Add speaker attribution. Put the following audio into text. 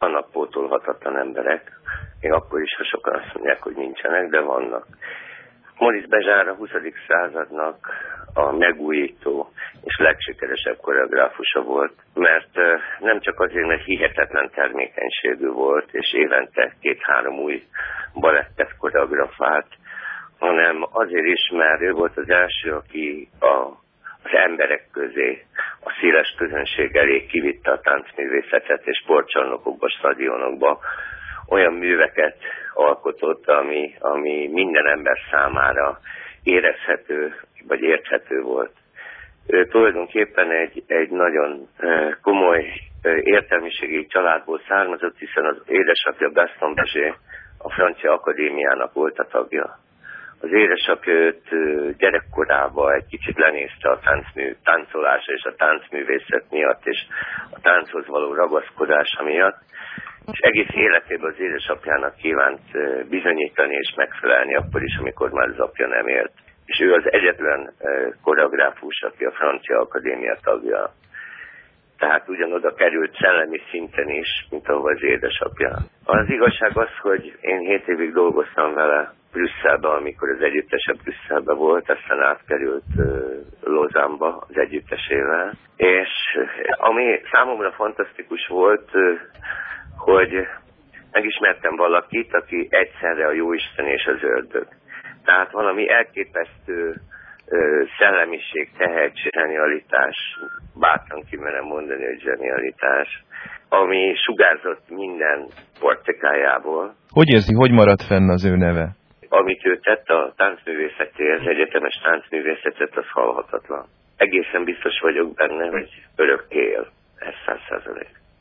Speaker 1: vannak pótolhatatlan emberek, még akkor is, ha sokan azt mondják, hogy nincsenek, de vannak. Maurice Béjart a 20. századnak a megújító és legsikeresebb koreográfusa volt, mert nem csak azért, mert hihetetlen termékenységű volt, és évente 2-3 új balettet koreografált, hanem azért is, mert ő volt az első, aki az emberek közé, a széles közönség elé kivitte a táncművészetet, és sportcsarnokokba, stadionokba olyan műveket alkotott, ami minden ember számára érezhető, vagy érthető volt. Ő tulajdonképpen egy nagyon komoly értelmiségi családból származott, hiszen az édesapja Gaston Berger a Francia Akadémiának volt a tagja. Az édesapja őt gyerekkorában egy kicsit lenézte a táncolása és a táncművészet miatt, és a tánchoz való ragaszkodása miatt, és egész életében az édesapjának kívánt bizonyítani és megfelelni akkor is, amikor már az apja nem élt. És ő az egyetlen koreográfus, aki a Francia Akadémia tagja. Tehát ugyanoda került szellemi szinten is, mint ahol az édesapja. Az igazság az, hogy én 7 évig dolgoztam vele Brüsszelbe, amikor az együttese Brüsszelbe volt, aztán átkerült Lausanne-ba az együttesével. És ami számomra fantasztikus volt, hogy megismertem valakit, aki egyszerre a jóisten és az ördög. Tehát valami elképesztő szellemiség, tehetség, zsenialitás, bátran kimerem mondani, hogy zsenialitás, ami sugárzott minden portekájából.
Speaker 2: Hogy érzi, hogy maradt fenn az ő neve?
Speaker 1: Amit ő tett a táncművészetéhez, egyetemes táncművészetet, az halhatatlan. Egészen biztos vagyok benne, hogy örökké él, ez 100%.